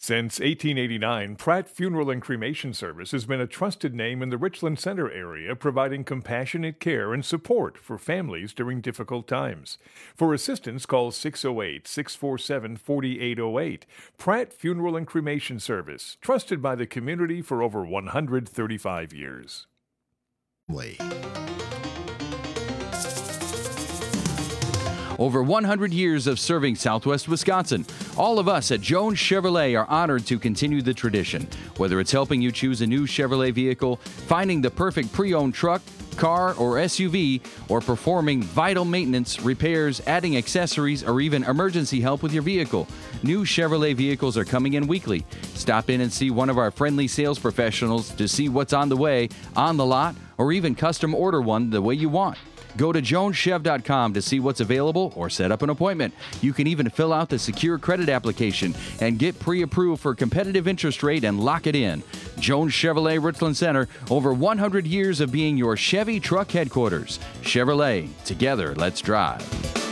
Since 1889, Pratt Funeral and Cremation Service has been a trusted name in the Richland Center area, providing compassionate care and support for families during difficult times. For assistance, call 608-647-4808. Pratt Funeral and Cremation Service, trusted by the community for over 135 years. Over 100 years of serving Southwest Wisconsin. All of us at Jones Chevrolet are honored to continue the tradition. Whether it's helping you choose a new Chevrolet vehicle, finding the perfect pre-owned truck, car, or SUV, or performing vital maintenance, repairs, adding accessories, or even emergency help with your vehicle, new Chevrolet vehicles are coming in weekly. Stop in and see one of our friendly sales professionals to see what's on the way, on the lot, or even custom order one the way you want. Go to joneschev.com to see what's available or set up an appointment. You can even fill out the secure credit application and get pre-approved for competitive interest rate and lock it in. Jones Chevrolet Richland Center, over 100 years of being your Chevy truck headquarters. Chevrolet, together, let's drive.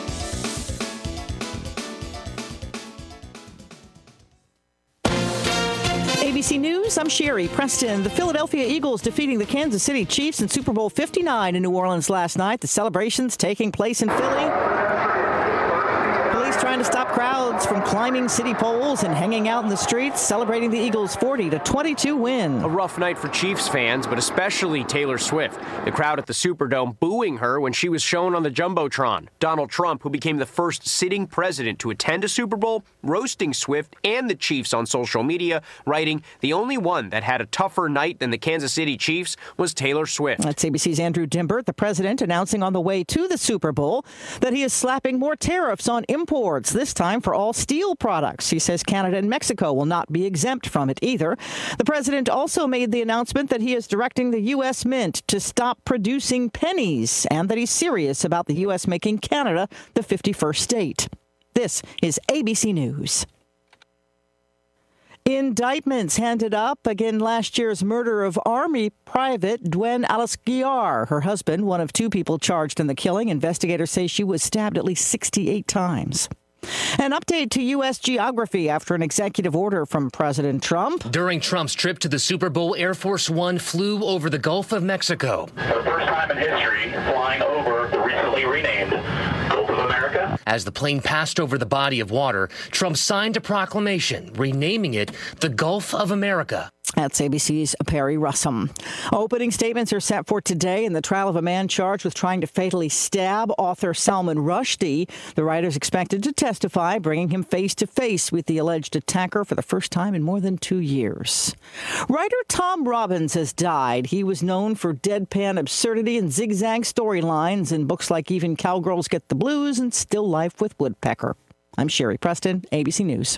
ABC News, I'm Sherry Preston. The Philadelphia Eagles defeating the Kansas City Chiefs in Super Bowl 59 in New Orleans last night. The celebrations taking place in Philly. Police trying to stop crowds from climbing city poles and hanging out in the streets, celebrating the Eagles' 40-22 win. A rough night for Chiefs fans, but especially Taylor Swift. The crowd at the Superdome booing her when she was shown on the Jumbotron. Donald Trump, who became the first sitting president to attend a Super Bowl, roasting Swift and the Chiefs on social media, writing, "The only one that had a tougher night than the Kansas City Chiefs was Taylor Swift." That's ABC's Andrew Dimbert, the president, announcing on the way to the Super Bowl that he is slapping more tariffs on imports, this time for all steel products. He says Canada and Mexico will not be exempt from it either. The president also made the announcement that he is directing the U.S. Mint to stop producing pennies and that he's serious about the U.S. making Canada the 51st state. This is ABC News. Indictments handed up again last year's murder of Army Private Dwen Alasgiar. Her husband, one of two people charged in the killing. Investigators say she was stabbed at least 68 times. An update to U.S. geography after an executive order from President Trump. During Trump's trip to the Super Bowl, Air Force One flew over the Gulf of Mexico. For the first time in history, flying over the recently renamed Gulf of America. As the plane passed over the body of water, Trump signed a proclamation renaming it the Gulf of America. That's ABC's Perry Russum. Opening statements are set for today in the trial of a man charged with trying to fatally stab author Salman Rushdie. The writer is expected to testify, bringing him face to face with the alleged attacker for the first time in more than 2 years. Writer Tom Robbins has died. He was known for deadpan absurdity and zigzag storylines in books like Even Cowgirls Get the Blues and Still Life with Woodpecker. I'm Sherry Preston, ABC News.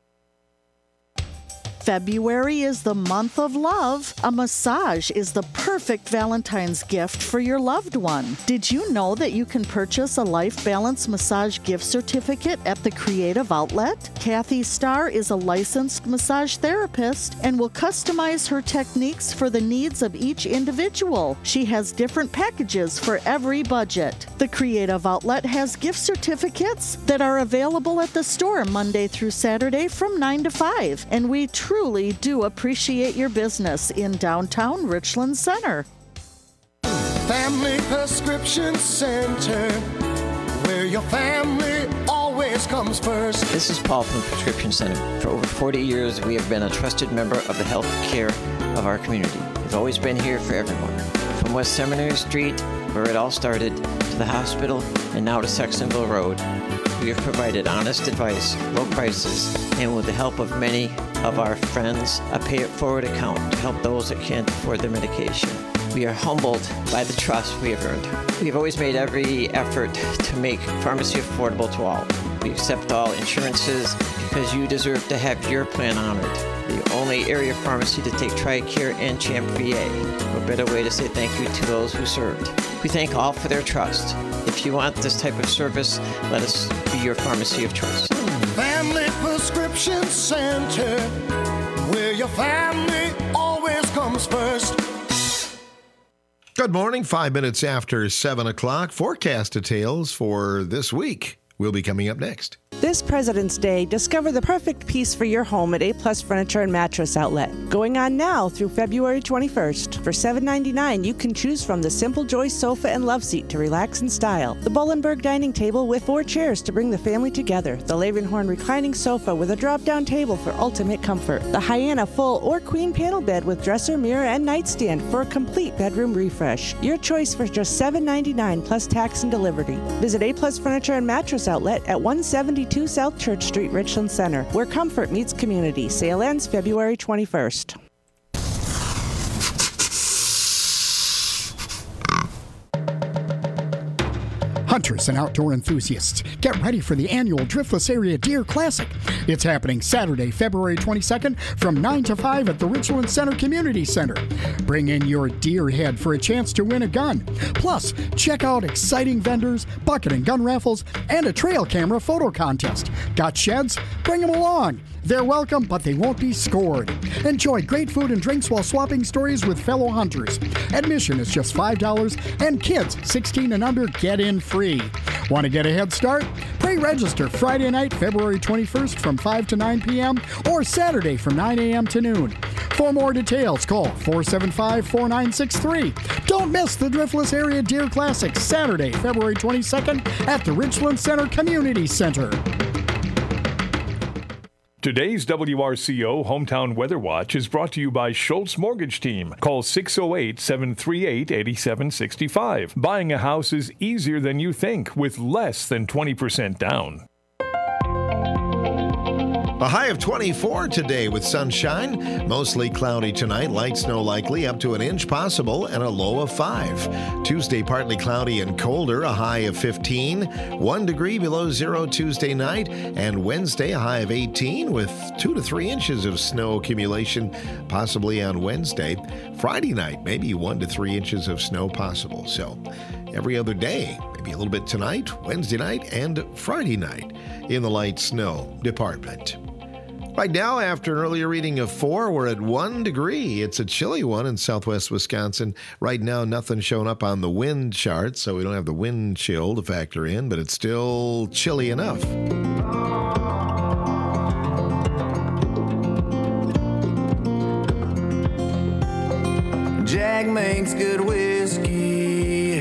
February is the month of love. A massage is the perfect Valentine's gift for your loved one. Did you know that you can purchase a Life Balance massage gift certificate at the Creative Outlet? Kathy Starr is a licensed massage therapist and will customize her techniques for the needs of each individual. She has different packages for every budget. The Creative Outlet has gift certificates that are available at the store Monday through Saturday from 9 to 5, and we truly do appreciate your business in downtown Richland Center. Family Prescription Center, where your family always comes first. This is Paul from the Prescription Center. For over 40 years, we have been a trusted member of the health care of our community. We've always been here for everyone. From West Seminary Street, where it all started, to the hospital, and now to Sextonville Road, we have provided honest advice, low prices, and with the help of many of our friends, a pay-it-forward account to help those that can't afford their medication. We are humbled by the trust we have earned. We have always made every effort to make pharmacy affordable to all. We accept all insurances because you deserve to have your plan honored. The only area pharmacy to take TRICARE and CHAMP VA. What better way to say thank you to those who served. We thank all for their trust. If you want this type of service, let us be your pharmacy of choice. Family Prescription Center, where your family always comes first. Good morning, 5 minutes after 7 o'clock. Forecast details for this week will be coming up next. This President's Day, discover the perfect piece for your home at A-Plus Furniture and Mattress Outlet. Going on now through February 21st. For $7.99, you can choose from the Simple Joy sofa and love seat to relax in style, the Bolenberg dining table with 4 chairs to bring the family together, the Levenhorn reclining sofa with a drop-down table for ultimate comfort, the Hyena full or queen panel bed with dresser, mirror, and nightstand for a complete bedroom refresh. Your choice for just $7.99 plus tax and delivery. Visit A-Plus Furniture and Mattress Outlet at 172 South Church Street, Richland Center, where comfort meets community. Sale ends February 21st. Hunters and outdoor enthusiasts, get ready for the annual Driftless Area Deer Classic. It's happening Saturday, February 22nd from 9 to 5 at the Richland Center Community Center. Bring in your deer head for a chance to win a gun. Plus, check out exciting vendors, bucket and gun raffles, and a trail camera photo contest. Got sheds? Bring them along. They're welcome, but they won't be scored. Enjoy great food and drinks while swapping stories with fellow hunters. Admission is just $5, and kids 16 and under get in free. Want to get a head start? Pre-register Friday night, February 21st from 5 to 9 p.m. or Saturday from 9 a.m. to noon. For more details, call 475-4963. Don't miss the Driftless Area Deer Classic, Saturday, February 22nd at the Richland Center Community Center. Today's WRCO Hometown Weather Watch is brought to you by Schultz Mortgage Team. Call 608-738-8765. Buying a house is easier than you think with less than 20% down. A high of 24 today with sunshine. Mostly cloudy tonight. Light snow likely, up to an inch possible, and a low of 5. Tuesday, partly cloudy and colder. A high of 15. 1 degree below zero Tuesday night. And Wednesday, a high of 18 with 2 to 3 inches of snow accumulation possibly on Wednesday. Friday night, maybe 1 to 3 inches of snow possible. So every other day, maybe a little bit tonight, Wednesday night, and Friday night in the light snow department. Right now, after an earlier reading of 4, we're at 1 degree. It's a chilly one in southwest Wisconsin. Right now, nothing showing up on the wind chart, so we don't have the wind chill to factor in, but it's still chilly enough. Jack makes good whiskey.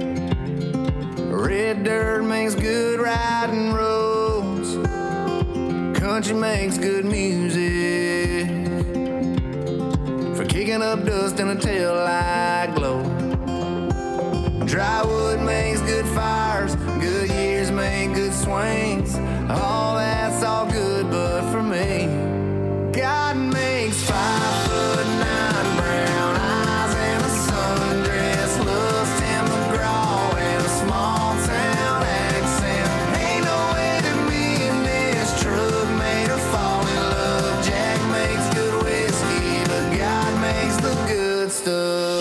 Red dirt makes good riding roads. Country makes good music for kicking up dust in a taillight glow. Dry wood makes good fires. Good years make good swings. All that's all good, but for me, God makes 5'9" brown eyes and a sundress, loves Tim McGraw and a small town accent. Ain't no way that me and this truck made her fall in love. Jack makes good whiskey, but God makes the good stuff.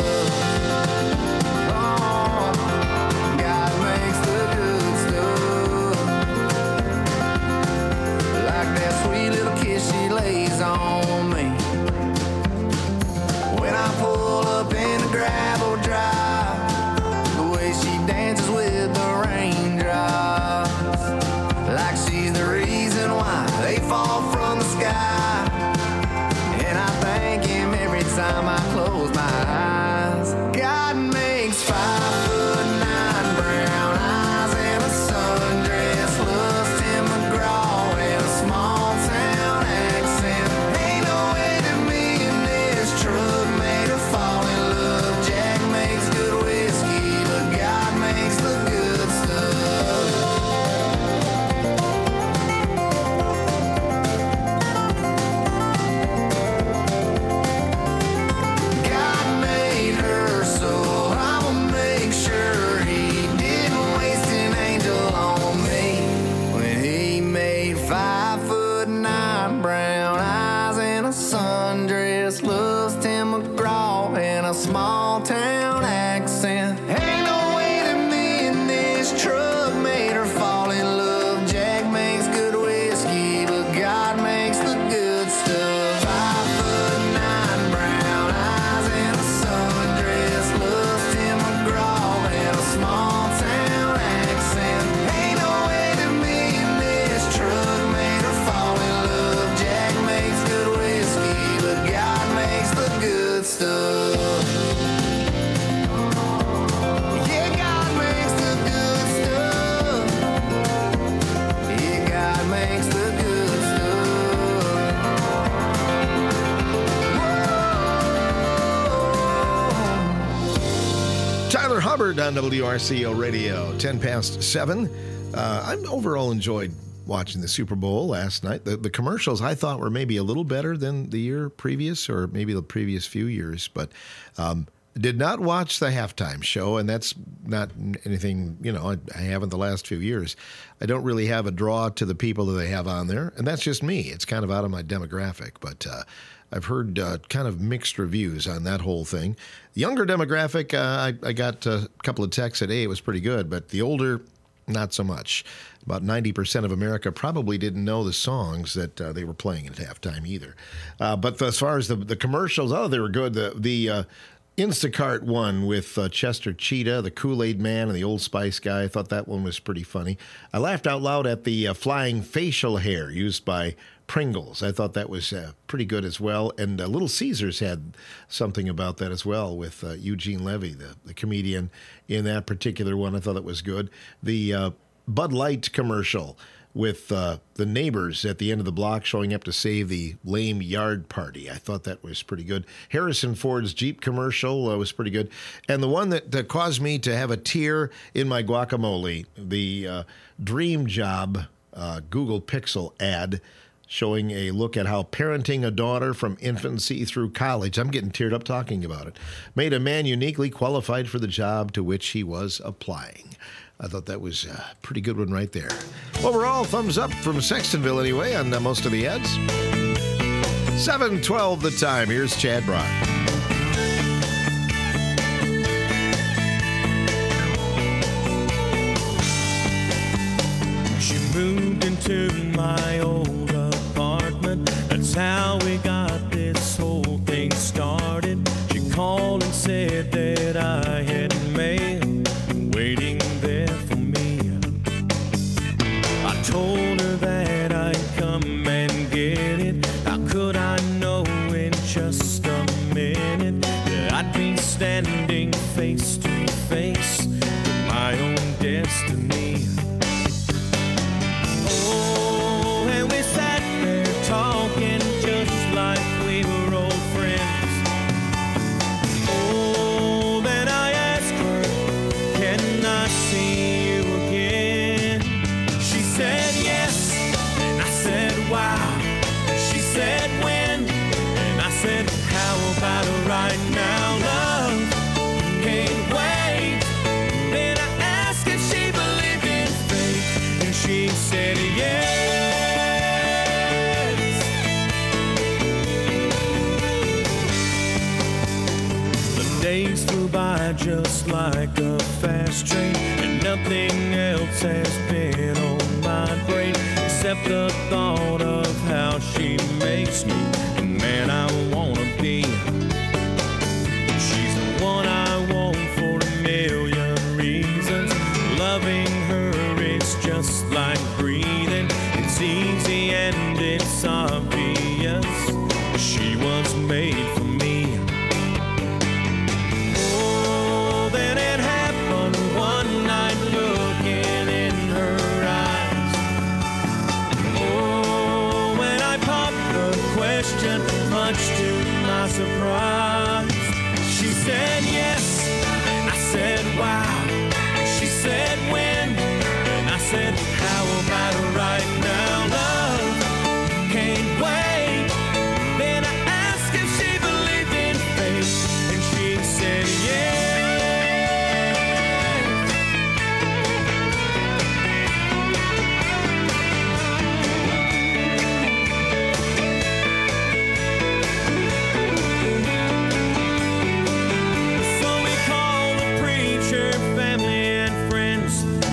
God makes the good stuff. Like that sweet little kiss she lays on me when I pull up in the gravel drive. The way she dances with the raindrops, like she's the reason why they fall from the sky. And I thank him every time I close my eyes. God makes 5'9" brown eyes and a sundress, loves Tim McGraw and a small town accent. Ain't no way that me and this truck made her fall in love. Jack makes good whiskey, but God makes the good stuff. God Taylor Hubbard on WRCO Radio, 10 past 7. I overall enjoyed watching the Super Bowl last night. The commercials I thought were maybe a little better than the year previous or maybe the previous few years, but did not watch the halftime show, and that's not anything, I haven't the last few years. I don't really have a draw to the people that they have on there, and that's just me. It's kind of out of my demographic, but I've heard kind of mixed reviews on that whole thing. The younger demographic, I got a couple of texts that, hey, it was pretty good, but the older, not so much. About 90% of America probably didn't know the songs that they were playing at halftime either. But as far as the commercials, they were good. The Instacart one with Chester Cheetah, the Kool-Aid Man, and the Old Spice guy. I thought that one was pretty funny. I laughed out loud at the flying facial hair used by Pringles. I thought that was pretty good as well. And Little Caesars had something about that as well with Eugene Levy, the comedian in that particular one. I thought it was good. The Bud Light commercial with the neighbors at the end of the block showing up to save the lame yard party. I thought that was pretty good. Harrison Ford's Jeep commercial was pretty good. And the one that caused me to have a tear in my guacamole, the Dream Job Google Pixel ad showing a look at how parenting a daughter from infancy through college, I'm getting teared up talking about it, made a man uniquely qualified for the job to which he was applying. I thought that was a pretty good one right there. Overall, thumbs up from Sextonville anyway on most of the ads. 7:12 the time. Here's Chad Brock. She moved into my old apartment. That's how we got this whole thing started. She called and said that I had mail waiting there for me. I told her that I'd come and get it. How could I know in just a minute that I'd be standing face to face with my own destiny? Oh, and we sat there talking just like we were old friends. Oh, then I asked her, can I see you again? She said yes, and I said wow. She said when, and I said how about right now, love? Can't wait. Then I asked if she believed in fate, and she said yes. The days flew by just like a fast train, and nothing else has been on my brain except the thought of how she makes me the man I wanna be. She's the one I want for a million reasons. Loving her is just like breathing. It's easy and it's obvious. She was made for me. Oh, then it happened one night looking in her eyes. Oh, when I popped the question, much to my surprise, she said yes, and I said wow. She said when, and I said how about right now, love? Can't wait. Then I asked if she believed in fate, and she said yes. So we called the preacher, family and friends,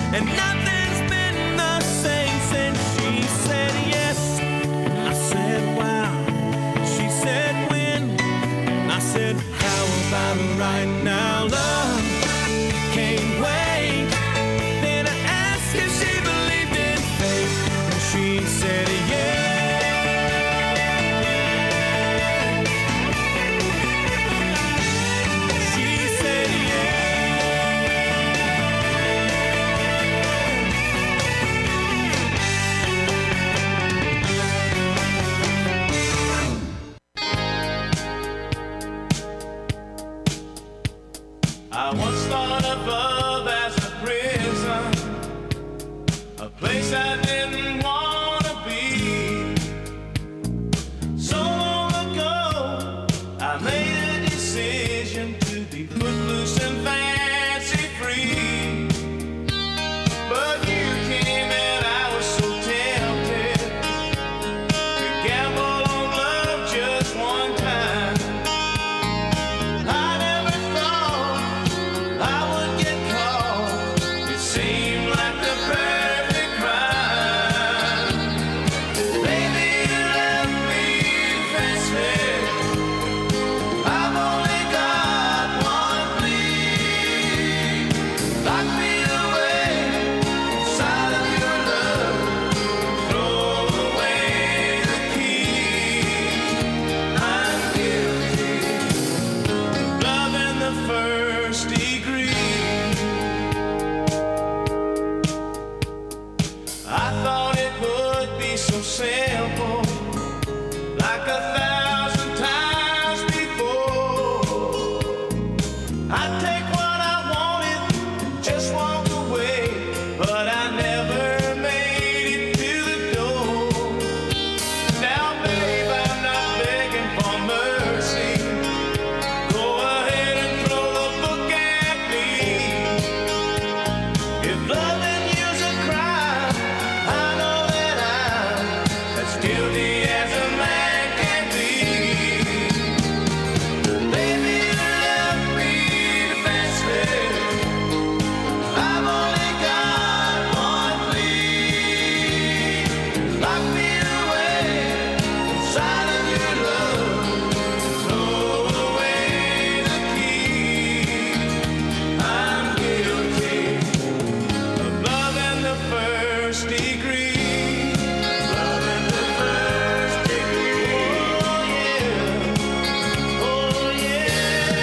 like 1,000 times before. I take what I wanted and just walk away, but I never made it to the door. Now, babe, I'm not begging for mercy. Go ahead and throw the book at me. If loving you's a crime, I know that I'm as guilty as a man can be. Baby, you left me defenseless. I've only got one plea. Lock me away inside of your love. Throw away the key. I'm guilty of love in the first degree. Love in the first degree. Oh yeah. Oh yeah.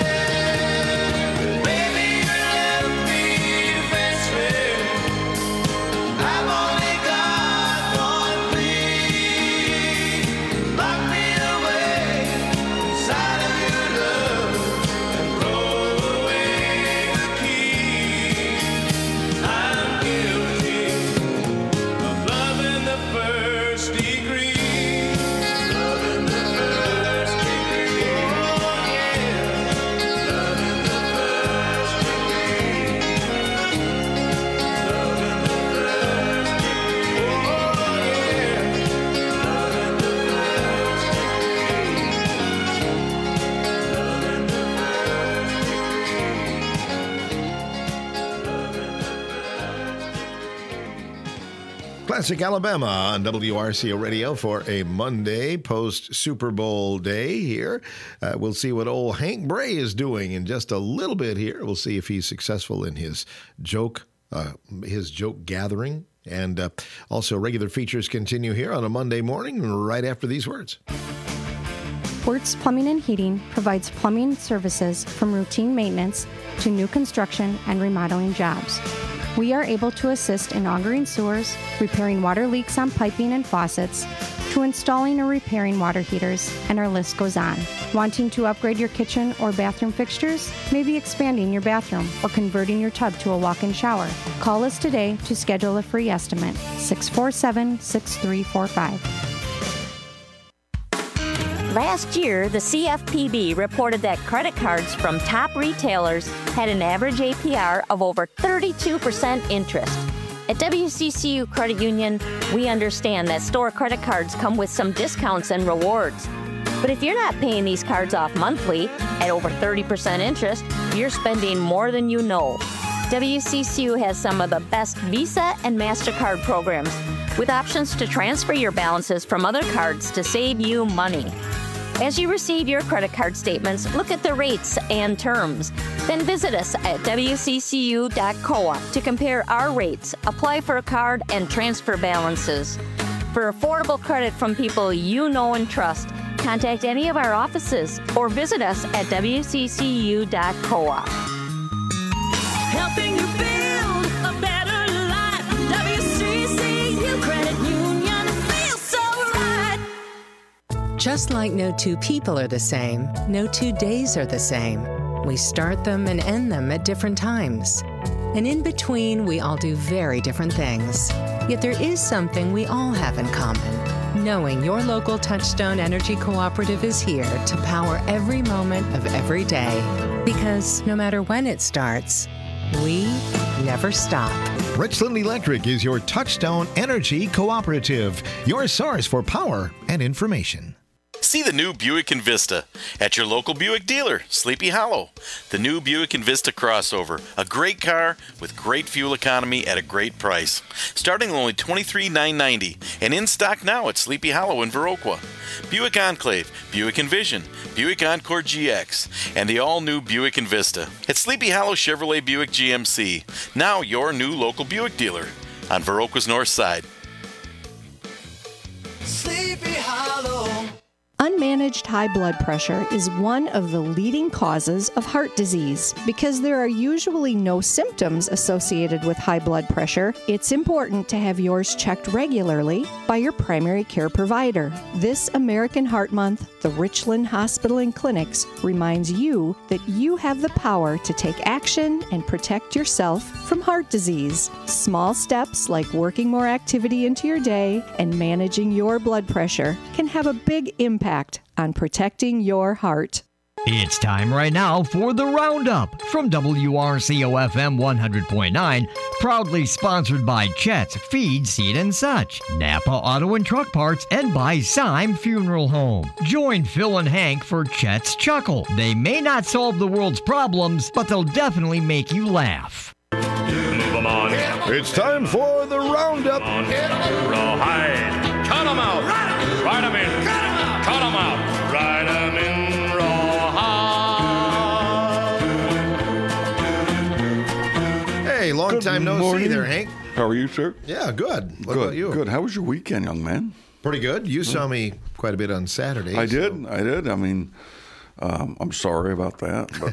Baby, you left me defenseless. I've only got one plea. Lock me away inside of your love and throw away the key. I'm guilty of love in the first degree. Love in the first degree. Oh yeah. Love in the first degree. Love in the first degree. Oh yeah. Love in the first degree. Love in the Classic Alabama on WRCO Radio for a Monday post-Super Bowl day here. We'll see what old Hank Bray is doing in just a little bit here. We'll see if he's successful in his joke gathering. And also regular features continue here on a Monday morning right after these words. Wertz Plumbing and Heating provides plumbing services from routine maintenance to new construction and remodeling jobs. We are able to assist in augering sewers, repairing water leaks on piping and faucets, to installing or repairing water heaters, and our list goes on. Wanting to upgrade your kitchen or bathroom fixtures? Maybe expanding your bathroom or converting your tub to a walk-in shower? Call us today to schedule a free estimate, 647-6345. Last year, the CFPB reported that credit cards from top retailers had an average APR of over 32% interest. At WCCU Credit Union, we understand that store credit cards come with some discounts and rewards. But if you're not paying these cards off monthly at over 30% interest, you're spending more than you know. WCCU has some of the best Visa and MasterCard programs, with options to transfer your balances from other cards to save you money. As you receive your credit card statements, look at the rates and terms. Then visit us at wccu.coop to compare our rates, apply for a card, and transfer balances. For affordable credit from people you know and trust, contact any of our offices or visit us at wccu.coop. Helping you build a better life. WCCU Credit Union feels so right. Just like no two people are the same, no 2 days are the same. We start them and end them at different times. And in between, we all do very different things. Yet there is something we all have in common. Knowing your local Touchstone Energy Cooperative is here to power every moment of every day. Because no matter when it starts, we never stop. Richland Electric is your Touchstone Energy Cooperative, your source for power and information. See the new Buick Envista at your local Buick dealer, Sleepy Hollow. The new Buick Envista crossover, a great car with great fuel economy at a great price. Starting at only $23,990 and in stock now at Sleepy Hollow in Viroqua. Buick Enclave, Buick Envision, Buick Encore GX, and the all-new Buick Envista. At Sleepy Hollow Chevrolet Buick GMC, now your new local Buick dealer on Viroqua's north side. Sleepy Hollow. Unmanned Unmanaged high blood pressure is one of the leading causes of heart disease. Because there are usually no symptoms associated with high blood pressure, it's important to have yours checked regularly by your primary care provider. This American Heart Month, the Richland Hospital and Clinics reminds you that you have the power to take action and protect yourself from heart disease. Small steps like working more activity into your day and managing your blood pressure can have a big impact on protecting your heart. It's time right now for the Roundup from WRCO-FM 100.9, proudly sponsored by Chet's Feed, Seed, and Such, Napa Auto and Truck Parts, and by Syme Funeral Home. Join Phil and Hank for Chet's Chuckle. They may not solve the world's problems, but they'll definitely make you laugh. It's time for the Roundup. Rawhide. Cut 'em out. Ride 'em in. Cut 'em out. Ride 'em in rawhide. Hey, long time no see there, Hank. How are you, sir? Yeah, good. What Good. about you? Good. How was your weekend, young man? Pretty good. You saw me quite a bit on Saturday. I did. I mean, I'm sorry about that, but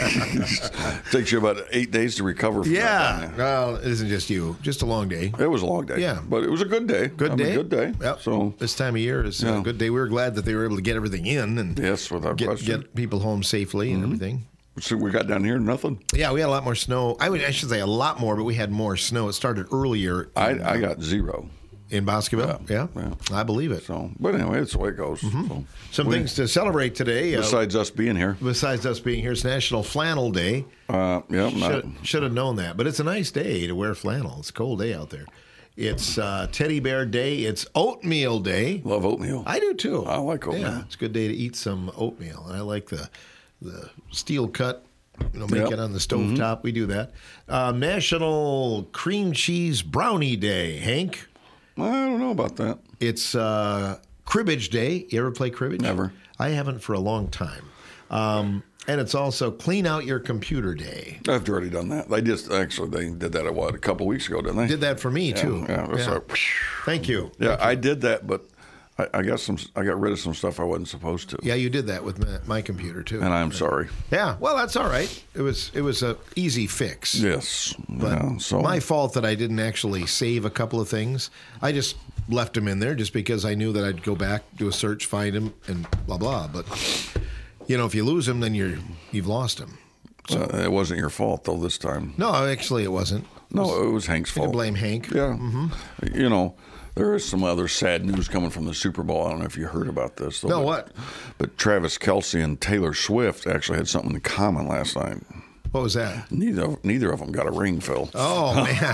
it takes you about 8 days to recover from that. Yeah. Well, it isn't just you. Just a long day. It was a long day. Yeah. But it was a good day. Good day. Good day. Yep. So this time of year is a good day. We were glad that they were able to get everything in and yes, without question. Get people home safely and everything. So we got down here, nothing. Yeah, we had a lot more snow. I should say a lot more, but we had more snow. It started earlier. I got 0. In Boscoville? Yeah. I believe it. So, but anyway, it's the way it goes. So, some things to celebrate today. Besides us being here. Besides us being here, it's National Flannel Day. Should have known that. But it's a nice day to wear flannel. It's a cold day out there. It's Teddy Bear Day. It's Oatmeal Day. Love oatmeal. I do too. I like oatmeal. Yeah, it's a good day to eat some oatmeal. And I like the steel cut. Make it on the stovetop. We do that. National Cream Cheese Brownie Day. Hank? I don't know about that. It's Cribbage Day. You ever play cribbage? Never. I haven't for a long time. And it's also Clean Out Your Computer Day. I've already done that. They did that a couple weeks ago, didn't they? Did that for me too. Yeah. Thank you. Yeah, I did that, but I got rid of some stuff I wasn't supposed to. Yeah, you did that with my computer too. And I'm sorry. Yeah, well, that's all right. It was a easy fix. Yes. But my fault that I didn't actually save a couple of things. I just left them in there just because I knew that I'd go back, do a search, find them, and blah blah. But if you lose them, then you've lost them. So it wasn't your fault though this time. No, actually, it wasn't. No, it was Hank's fault. You can blame Hank. Yeah. Mm-hmm. There is some other sad news coming from the Super Bowl. I don't know if you heard about this. No, what? But Travis Kelce and Taylor Swift actually had something in common last night. What was that? Neither of them got a ring, Phil. Oh, man.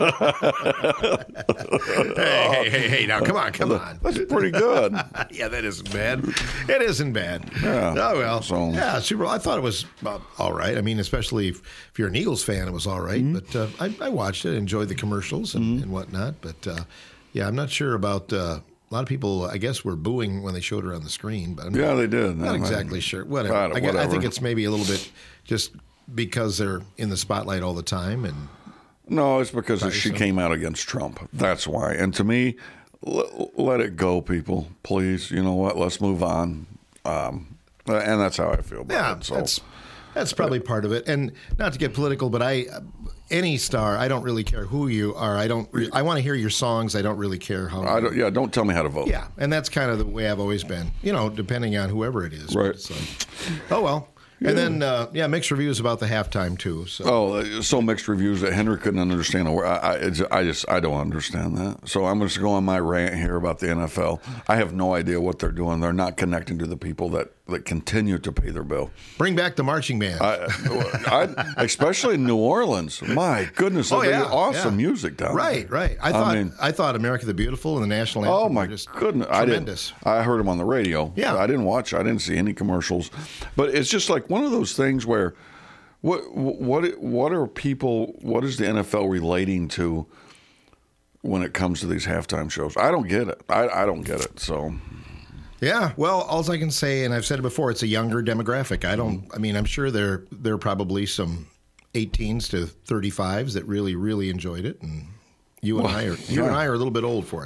Hey, now, come on. That's pretty good. Yeah, that isn't bad. It isn't bad. Yeah. Oh, well. So, Super Bowl, I thought it was all right. I mean, especially if you're an Eagles fan, it was all right. Mm-hmm. But I watched it, enjoyed the commercials and whatnot. But, yeah, I'm not sure about a lot of people, I guess, were booing when they showed her on the screen. But they did. Not exactly sure. Whatever. I think it's maybe a little bit just because they're in the spotlight all the time. And no, it's because she came out against Trump. That's why. And to me, let it go, people. Please. You know what? Let's move on. And that's how I feel about it. So. That's probably part of it. And not to get political, but any star, I don't really care who you are. I want to hear your songs. I don't really care how. Don't tell me how to vote. Yeah, and that's kind of the way I've always been. Depending on whoever it is. Right. Oh well. And then, mixed reviews about the halftime too. So mixed reviews that Henry couldn't understand. I don't understand that. So I'm just going to go on my rant here about the NFL. I have no idea what they're doing. They're not connecting to the people that continue to pay their bill. Bring back the marching band. Especially in New Orleans. My goodness, they got awesome music down there. Right. I thought America the Beautiful and the national anthem. Oh my goodness, tremendous. I heard them on the radio. Yeah, I didn't see any commercials, but it's just like one of those things where what are people? What is the NFL relating to when it comes to these halftime shows? I don't get it. I don't get it. So. Yeah, well, all I can say, and I've said it before, it's a younger demographic. I'm sure there are probably some 18s to 35s that really, really enjoyed it, and You and I are a little bit old for it.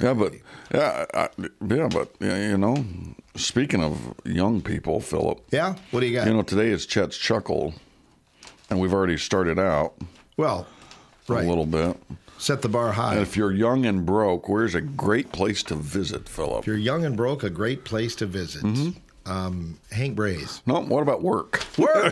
But speaking of young people, Philip. Yeah, what do you got? Today is Chet's Chuckle, and we've already started out. Well, right. A little bit. Set the bar high. And if you're young and broke, where's a great place to visit, Philip? If you're young and broke, a great place to visit. Hank Bray's. No, what about work? Work!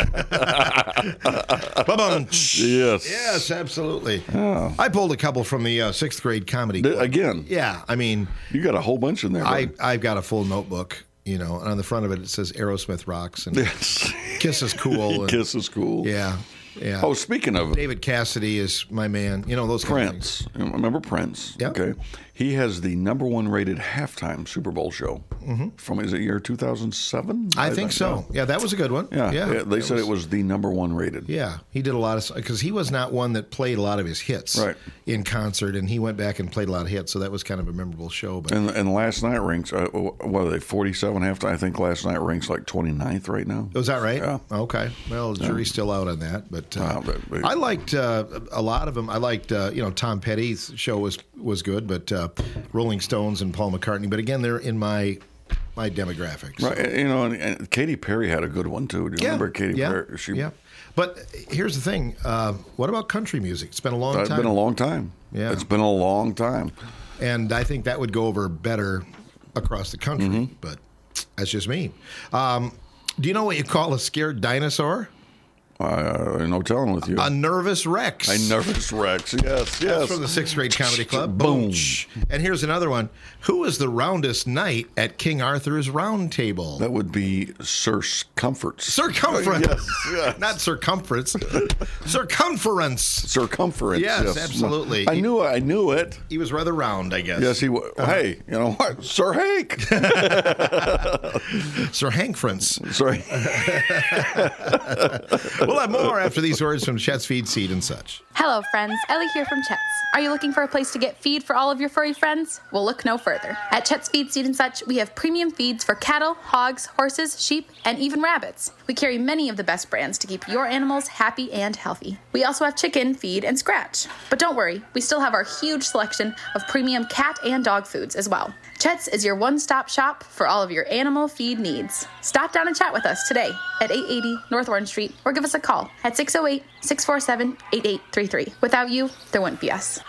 Yes, absolutely. Yeah. I pulled a couple from the 6th grade comedy club. Again? Yeah, I mean... You got a whole bunch in there. I've got a full notebook, and on the front of it says Aerosmith rocks and Kiss is cool. Kiss is cool. Yeah. Oh, speaking of... David Cassidy is my man. Those kind of Prince. Remember Prince? Yeah. Okay. He has the #1 rated halftime Super Bowl show from, is it year 2007? I think so. Yeah, that was a good one. Yeah. They said it was the #1 rated. Yeah. He did a lot of... Because he was not one that played a lot of his hits in concert, and he went back and played a lot of hits, so that was kind of a memorable show. But And last night ranks, what are they, 47 halftime? I think last night ranks like 29th right now. Was that right? Yeah. Okay. Well, the jury's still out on that, but I liked a lot of them. I liked, Tom Petty's show was good, but Rolling Stones and Paul McCartney. But again, they're in my demographics. Right. And Katy Perry had a good one, too. Do you remember Katy Perry? Yeah. But here's the thing. What about country music? It's been a long time. It's been a long time. Yeah. It's been a long time. And I think that would go over better across the country, but that's just me. Do you know what you call a scared dinosaur? No telling with you. A nervous Rex. A nervous Rex, yes. That's from the 6th grade comedy club. Boom. And here's another one. Who is the roundest knight at King Arthur's round table? That would be Sir Circumference. Circumference. Yes. Not circumference. Circumference. Circumference. Yes, absolutely. I knew it. He was rather round, I guess. Yes, he was. Hey, you know what? Sir Hank. Sir Hankference. Sorry. We'll have more after these words from Chet's Feed, Seed, and such. Hello, friends. Ellie here from Chet's. Are you looking for a place to get feed for all of your furry friends? Well, look no further. At Chet's Feed, Seed, and such, we have premium feeds for cattle, hogs, horses, sheep, and even rabbits. We carry many of the best brands to keep your animals happy and healthy. We also have chicken, feed, and scratch. But don't worry, we still have our huge selection of premium cat and dog foods as well. Chet's is your one-stop shop for all of your animal feed needs. Stop down and chat with us today at 880 North Orange Street or give us a call at 608-647-8833. Without you, there wouldn't be us.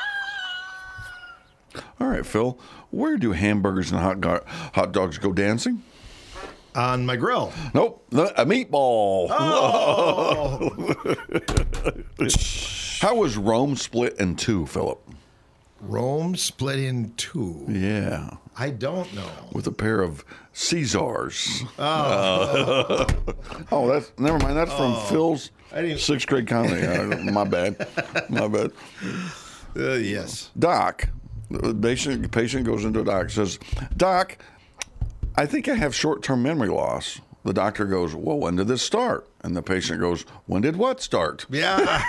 All right, Phil, where do hamburgers and hot dogs go dancing? On my grill. Nope, a meatball. Oh. How was Rome split in two, Philip? Rome split in two? Yeah. I don't know. With a pair of Caesars. Oh. That's never mind. That's from Phil's 6th grade comedy. My bad. Yes. Doc, the patient goes into a doc, says, "Doc, I think I have short-term memory loss." The doctor goes, "Well, when did this start?" And the patient goes, "When did what start?" Yeah.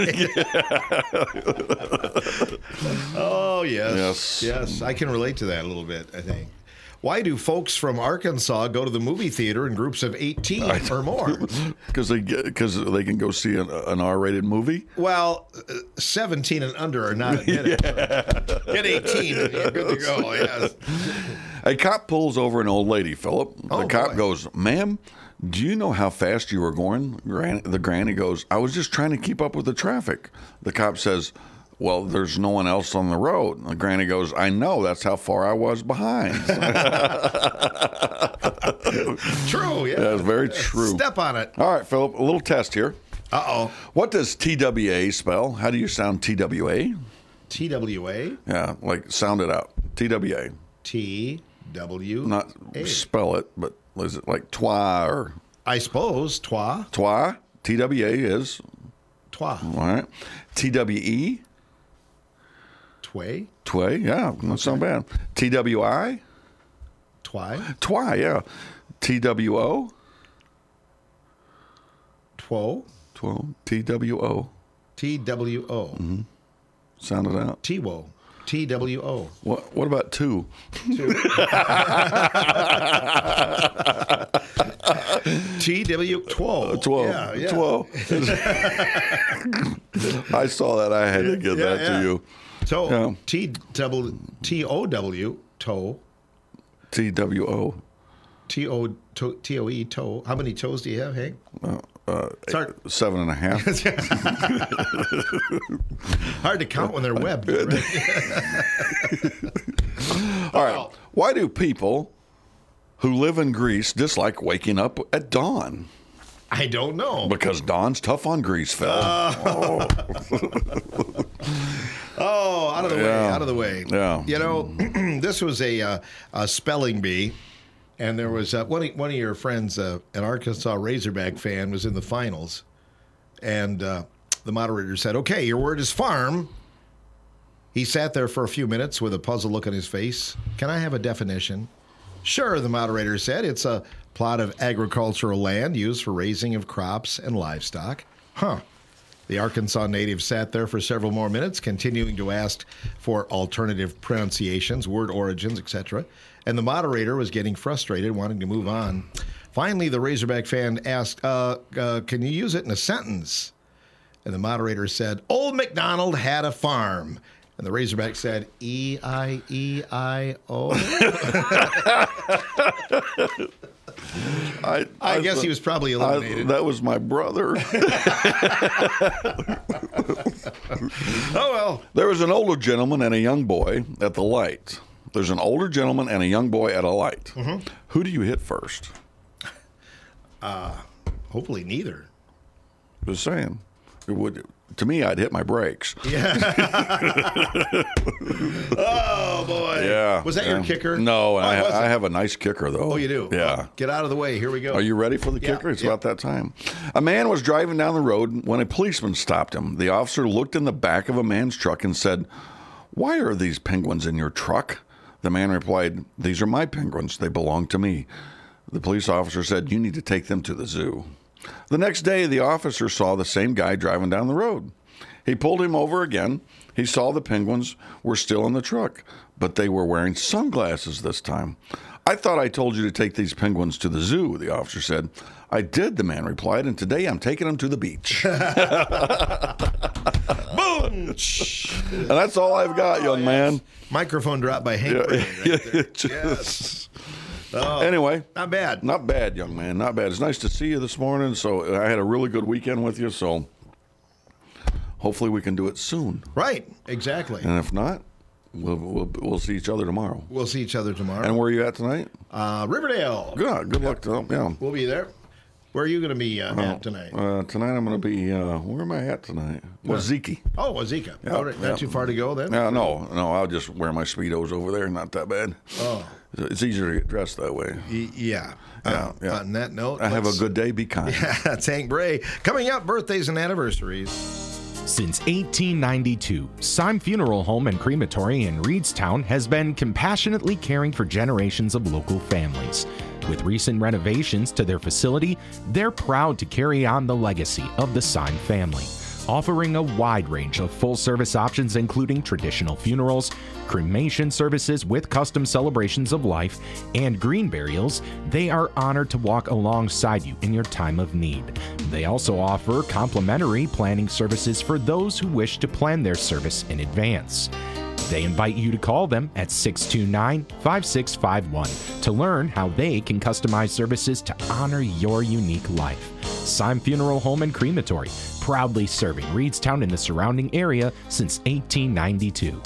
Oh, yes. Yes, I can relate to that a little bit, I think. Why do folks from Arkansas go to the movie theater in groups of 18 or more? Because they can go see an R-rated movie? Well, 17 and under are not admitted. Get 18 and you're good to go, yes. A cop pulls over an old lady, Philip. The cop goes, "Ma'am, do you know how fast you were going?" The granny goes, "I was just trying to keep up with the traffic." The cop says, "Well, there's no one else on the road." And the granny goes, "I know, that's how far I was behind." True, yeah. That's very true. Step on it. All right, Philip, a little test here. Uh-oh. What does TWA spell? How do you sound TWA? TWA? Yeah, like sound it out. TWA. TWA. Not spell it, but is it like twa or? I suppose, twa. Twa. TWA is? Twa. All right. TWE? Tway. Tway, yeah. That's not bad. TWI? Twy. Twy, yeah. TWO? Two. TWO. TWO. Mm-hmm. Sound it out. TWO. TWO. What about two? TW 12. 12. Yeah. 12. I saw that. I had to give that to you. So, T-O-W, toe. T-W-O. T-O-E, toe. How many toes do you have, Hank? 7.5. Hard to count when they're webbed, right? All right. Why do people who live in Greece dislike waking up at dawn? I don't know. Because dawn's tough on Greece, Phil. Out of the way, out of the way. Yeah. You know, this was a spelling bee, and there was one of your friends, an Arkansas Razorback fan, was in the finals, and the moderator said, "Okay, your word is farm." He sat there for a few minutes with a puzzled look on his face. "Can I have a definition?" "Sure," the moderator said. "It's a plot of agricultural land used for raising of crops and livestock." Huh. The Arkansas native sat there for several more minutes, continuing to ask for alternative pronunciations, word origins, etc. And the moderator was getting frustrated, wanting to move on. Finally, the Razorback fan asked, can you use it in a sentence? And the moderator said, "Old MacDonald had a farm." And the Razorback said, E-I-E-I-O. I guess he was probably eliminated. That was my brother. Oh, well. There was an older gentleman and a young boy at the light. There's an older gentleman and a young boy at a light. Mm-hmm. Who do you hit first? Hopefully neither. Just saying. To me, I'd hit my brakes. Yeah. Oh, boy. Yeah. Was that your kicker? No, I wasn't. have a nice kicker, though. Oh, you do? Yeah. Well, get out of the way. Here we go. Are you ready for the kicker? It's about that time. A man was driving down the road when a policeman stopped him. The officer looked in the back of a man's truck and said, "Why are these penguins in your truck?" The man replied, "These are my penguins. They belong to me." The police officer said, "You need to take them to the zoo." The next day, the officer saw the same guy driving down the road. He pulled him over again. He saw the penguins were still in the truck, but they were wearing sunglasses this time. "I thought I told you to take these penguins to the zoo," the officer said. "I did," the man replied, "and today I'm taking them to the beach." Boom! And that's all I've got, young man. Microphone drop by Hank Brady right there. Yes. Oh, anyway. Not bad. Not bad, young man. Not bad. It's nice to see you this morning. So I had a really good weekend with you. So hopefully we can do it soon. Right. Exactly. And if not, we'll see each other tomorrow. We'll see each other tomorrow. And where are you at tonight? Riverdale. Good luck to them. Yeah. We'll be there. Where are you going to be at tonight? Tonight I'm going to be, where am I at tonight? Wazeeka. Oh, Wazeeka. Yeah, right. Not too far to go then? No, I'll just wear my Speedos over there. Not that bad. Oh. It's easier to get dressed that way. Yeah. On that note, have a good day. Be kind. Yeah, that's Hank Bray. Coming up, birthdays and anniversaries. Since 1892, Syme Funeral Home and Crematory in Reedstown has been compassionately caring for generations of local families. With recent renovations to their facility, they're proud to carry on the legacy of the Syme family. Offering a wide range of full-service options including traditional funerals, cremation services with custom celebrations of life, and green burials, they are honored to walk alongside you in your time of need. They also offer complimentary planning services for those who wish to plan their service in advance. They invite you to call them at 629-5651 to learn how they can customize services to honor your unique life. Syme Funeral Home and Crematory, proudly serving Reedstown and the surrounding area since 1892.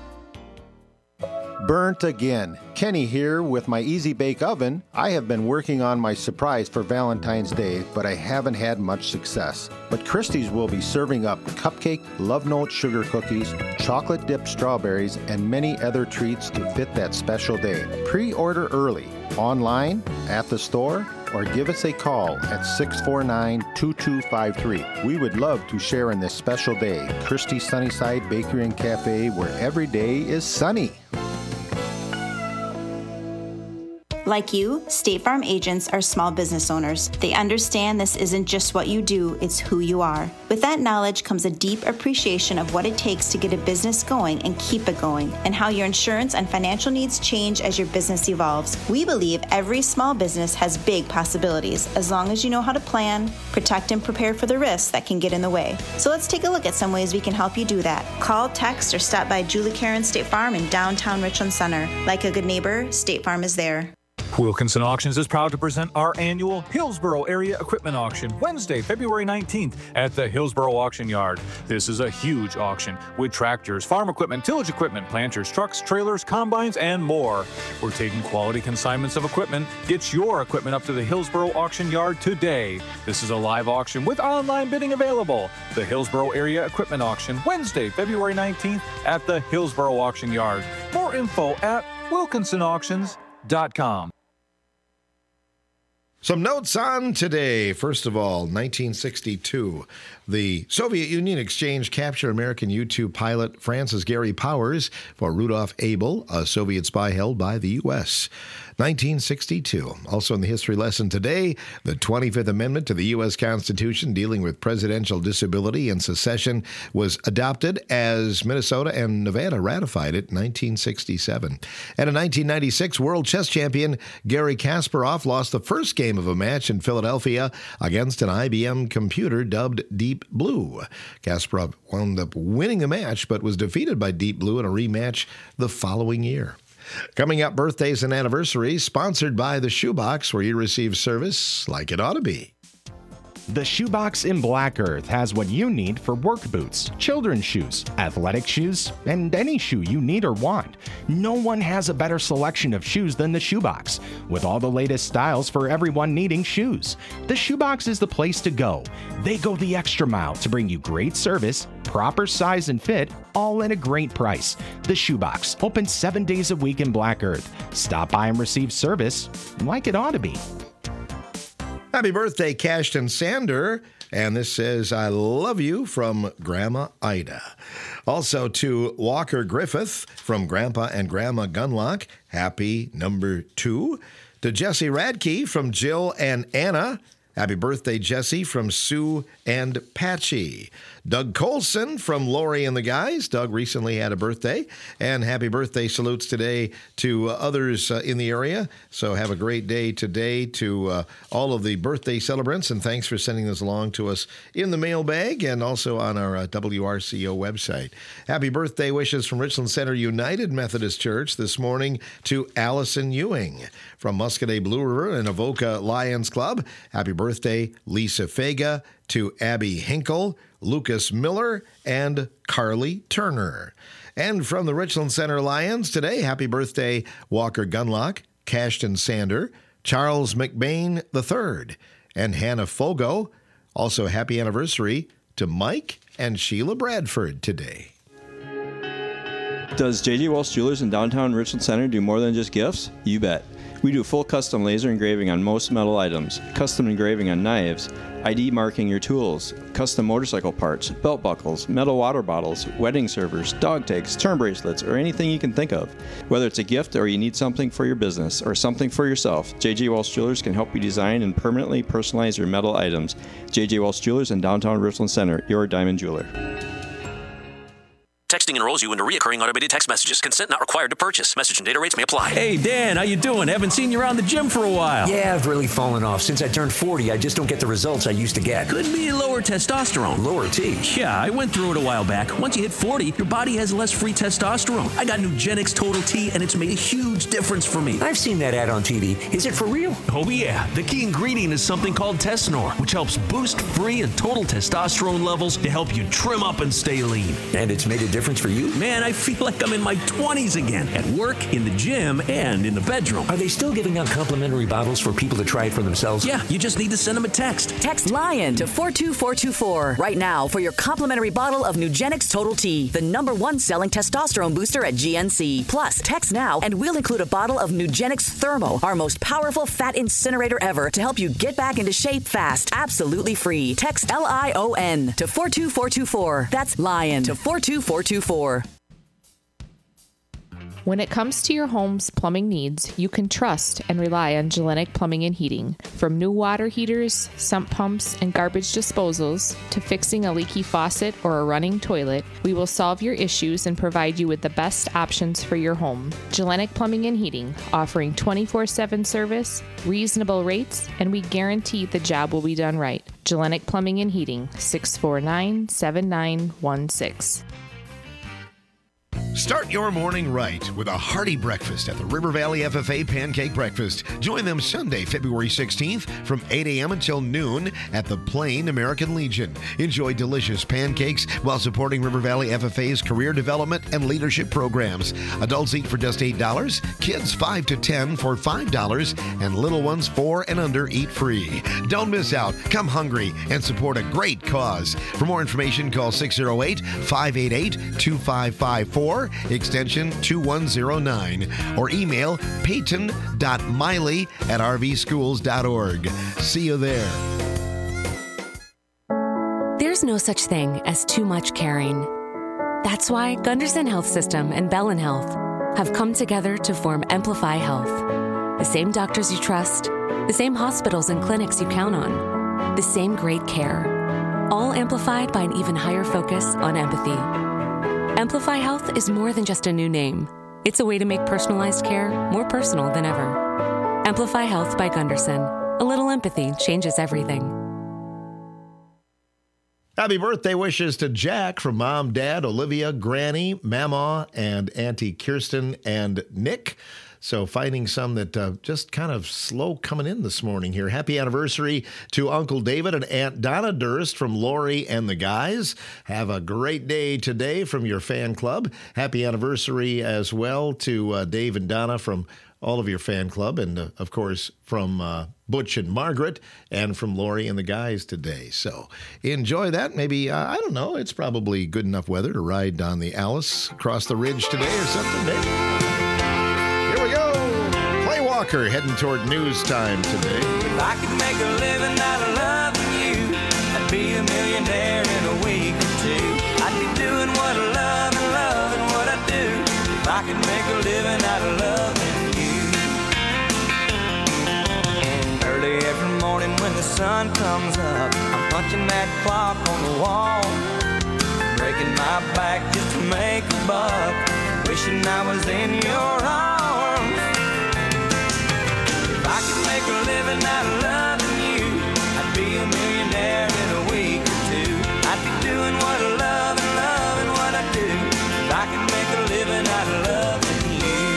Burnt again. Kenny here with my Easy Bake Oven. I have been working on my surprise for Valentine's Day, but I haven't had much success. But Christie's will be serving up cupcake, love note sugar cookies, chocolate dipped strawberries, and many other treats to fit that special day. Pre-order early, online, at the store, or give us a call at 649-2253. We would love to share in this special day. Christie's Sunnyside Bakery and Cafe, where every day is sunny. Like you, State Farm agents are small business owners. They understand this isn't just what you do, it's who you are. With that knowledge comes a deep appreciation of what it takes to get a business going and keep it going, and how your insurance and financial needs change as your business evolves. We believe every small business has big possibilities, as long as you know how to plan, protect, and prepare for the risks that can get in the way. So let's take a look at some ways we can help you do that. Call, text, or stop by Julie Karen State Farm in downtown Richland Center. Like a good neighbor, State Farm is there. Wilkinson Auctions is proud to present our annual Hillsboro Area Equipment Auction Wednesday, February 19th at the Hillsboro Auction Yard. This is a huge auction with tractors, farm equipment, tillage equipment, planters, trucks, trailers, combines, and more. We're taking quality consignments of equipment. Get your equipment up to the Hillsboro Auction Yard today. This is a live auction with online bidding available. The Hillsboro Area Equipment Auction Wednesday, February 19th at the Hillsboro Auction Yard. More info at wilkinsonauctions.com. Some notes on today. First of all, 1962. The Soviet Union exchanged captured American U-2 pilot Francis Gary Powers for Rudolf Abel, a Soviet spy held by the U.S. 1962. Also in the history lesson today, the 25th Amendment to the U.S. Constitution dealing with presidential disability and secession was adopted as Minnesota and Nevada ratified it in 1967. And in 1996, world chess champion Garry Kasparov lost the first game of a match in Philadelphia against an IBM computer dubbed Deep Blue. Kasparov wound up winning the match, but was defeated by Deep Blue in a rematch the following year. Coming up, birthdays and anniversaries, sponsored by the Shoebox, where you receive service like it ought to be. The Shoebox in Black Earth has what you need for work boots, children's shoes, athletic shoes, and any shoe you need or want. No one has a better selection of shoes than the Shoebox, with all the latest styles for everyone needing shoes. The Shoebox is the place to go. They go the extra mile to bring you great service, proper size and fit, all at a great price. The Shoebox, open 7 days a week in Black Earth. Stop by and receive service like it ought to be. Happy birthday, Cashton Sander. And this says, I love you from Grandma Ida. Also to Walker Griffith from Grandpa and Grandma Gunlock. Happy number 2. To Jesse Radke from Jill and Anna. Happy birthday, Jesse, from Sue and Patchy. Doug Colson from Lori and the Guys. Doug recently had a birthday. And happy birthday salutes today to others in the area. So have a great day today to all of the birthday celebrants. And thanks for sending this along to us in the mailbag and also on our WRCO website. Happy birthday wishes from Richland Center United Methodist Church this morning to Allison Ewing. From Muscadet Blue River and Avoca Lions Club, happy birthday, Lisa Fega, to Abby Hinkle, Lucas Miller, and Carly Turner. And from the Richland Center Lions today, happy birthday, Walker Gunlock, Cashton Sander, Charles McBain III, and Hannah Fogo. Also, happy anniversary to Mike and Sheila Bradford today. Does J.J. Walsh Jewelers in downtown Richland Center do more than just gifts? You bet. We do full custom laser engraving on most metal items, custom engraving on knives, ID marking your tools, custom motorcycle parts, belt buckles, metal water bottles, wedding servers, dog tags, term bracelets, or anything you can think of. Whether it's a gift or you need something for your business or something for yourself, J.J. Walsh Jewelers can help you design and permanently personalize your metal items. J.J. Walsh Jewelers in downtown Richland Center, your diamond jeweler. Texting enrolls you into recurring automated text messages. Consent not required to purchase. Message and data rates may apply. Hey, Dan, how you doing? Haven't seen you around the gym for a while. Yeah, I've really fallen off. Since I turned 40, I just don't get the results I used to get. Could be lower testosterone. Lower T? Yeah, I went through it a while back. Once you hit 40, your body has less free testosterone. I got Nugenix Total T, and it's made a huge difference for me. I've seen that ad on TV. Is it for real? Oh, yeah. The key ingredient is something called Tesnor, which helps boost free and total testosterone levels to help you trim up and stay lean. And it's made a difference for you? Man, I feel like I'm in my 20s again, at work, in the gym, and in the bedroom. Are they still giving out complimentary bottles for people to try it for themselves? Yeah, you just need to send them a text. Text LION to 42424 right now for your complimentary bottle of Nugenix Total T, the #1 selling testosterone booster at GNC. Plus, text now and we'll include a bottle of Nugenix Thermo, our most powerful fat incinerator ever, to help you get back into shape fast, absolutely free. Text LION to 42424. That's LION to 42424. When it comes to your home's plumbing needs, you can trust and rely on Gellenic Plumbing and Heating. From new water heaters, sump pumps, and garbage disposals to fixing a leaky faucet or a running toilet, we will solve your issues and provide you with the best options for your home. Gellenic Plumbing and Heating, offering 24/7 service, reasonable rates, and we guarantee the job will be done right. Gellenic Plumbing and Heating, 649-7916. Start your morning right with a hearty breakfast at the River Valley FFA Pancake Breakfast. Join them Sunday, February 16th from 8 a.m. until noon at the Plain American Legion. Enjoy delicious pancakes while supporting River Valley FFA's career development and leadership programs. Adults eat for just $8, kids 5 to 10 for $5, and little ones 4 and under eat free. Don't miss out. Come hungry and support a great cause. For more information, call 608-588-2554. Extension 2109, or email peyton.miley@rvschools.org. See you there. There's no such thing as too much caring. That's why Gunderson Health System and Bellin Health have come together to form Amplify Health. The same doctors you trust, the same hospitals and clinics you count on, the same great care, all amplified by an even higher focus on empathy. Amplify Health is more than just a new name. It's a way to make personalized care more personal than ever. Amplify Health by Gunderson. A little empathy changes everything. Happy birthday wishes to Jack from Mom, Dad, Olivia, Granny, Mama, and Auntie Kirsten and Nick. So finding some that just kind of slow coming in this morning here. Happy anniversary to Uncle David and Aunt Donna Durst from Lori and the guys. Have a great day today from your fan club. Happy anniversary as well to Dave and Donna from all of your fan club. And, of course, from Butch and Margaret and from Lori and the guys today. So enjoy that. Maybe, I don't know, it's probably good enough weather to ride on the Alice across the ridge today or something, maybe. Here we go. Clay Walker heading toward news time today. If I could make a living out of loving you, I'd be a millionaire in a week or two. I'd be doing what I love and loving what I do. If I could make a living out of loving you. Early every morning when the sun comes up, I'm punching that clock on the wall, breaking my back just to make a buck, wishing I was in your arms. If I could make a living out of loving you, I'd be a millionaire in a week or two. I'd be doing what I love and loving what I do. If I could make a living out of loving you.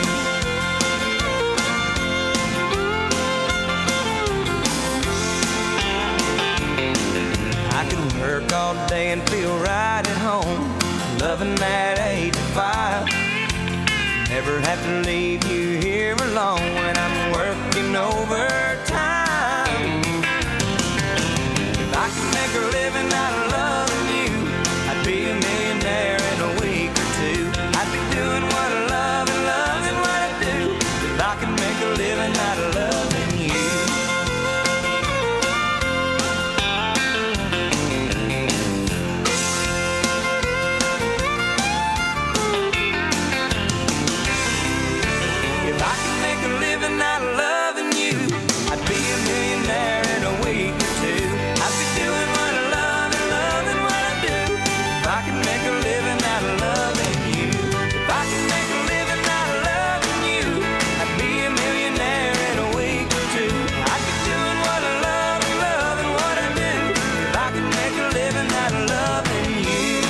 I could work all day and feel right at home, loving that 8 to 5. Never have to leave you here alone when I'm working overtime. If I could make a living out of loving you, I'd be a millionaire in a week or two. I'd be doing what I love and loving what I do. If I could make a living out of loving you. Not loving you, I'd be a millionaire in a week or two. I'd be doing what I love and loving what I do. If I could make a living out of loving you, if I could make a living out of loving you, I'd be a millionaire in a week or two. I'd be doing what I love and loving what I do. If I could make a living out of loving you.